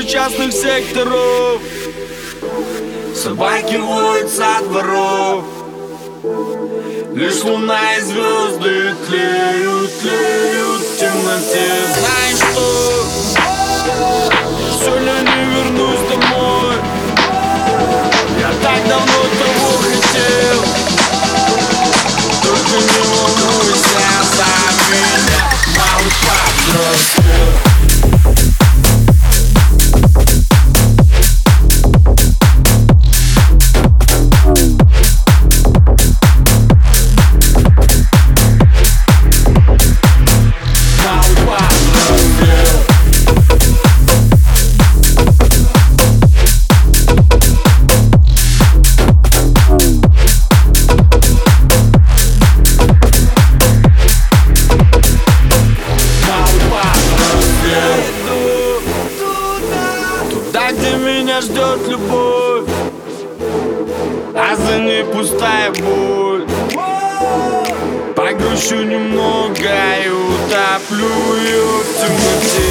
частных секторов. Собаки воют со дворов. Лишь луна и звезды тлеют, тлеют в темноте. Знаешь что? Сегодня не вернусь домой. Я так давно того хотел. Только не волнуйся за меня, малыш подросток. Туда, где меня ждет любовь, а за ней пустая боль. Погрущу немного и утоплю ее в темноте.